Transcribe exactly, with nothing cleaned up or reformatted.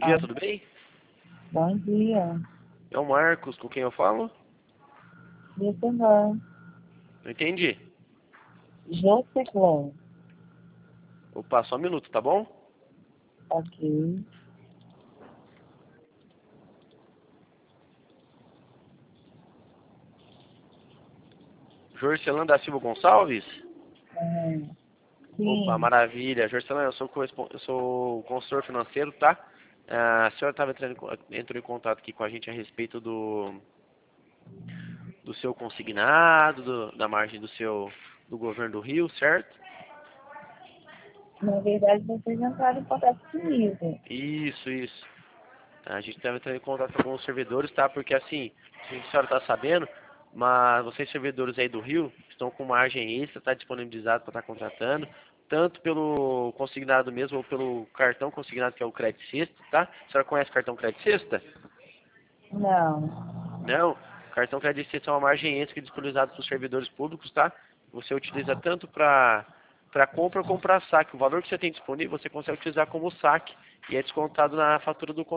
dia, tudo bem? Bom dia. É o Marcos, com quem eu falo? Jocelyn. Não entendi. Jocelyn. Opa, só um minuto, tá bom? Ok. Jorcelã da Silva Gonçalves? Hum, Opa, sim. maravilha. Jorcelã, eu sou, correspon- eu sou consultor financeiro, tá? Ah, a senhora estava entrando, em co- entrou em contato aqui com a gente a respeito do, do seu consignado, do- da margem do seu do governo do Rio, certo? Na verdade, vocês entraram em contato comigo. Isso, isso. A gente estava entrando em contato com alguns servidores, tá? Porque assim, a gente a senhora está sabendo, mas vocês servidores aí do Rio estão com margem extra, está disponibilizado para estar contratando, tanto pelo consignado mesmo ou pelo cartão consignado que é o Credit Sexta, tá? A senhora conhece o cartão Credit Sexta? Não. Não. Cartão Credit Sexta é uma margem extra que é disponibilizada para os servidores públicos, tá? Você utiliza tanto para para compra como para saque. O valor que você tem disponível você consegue utilizar como saque e é descontado na fatura do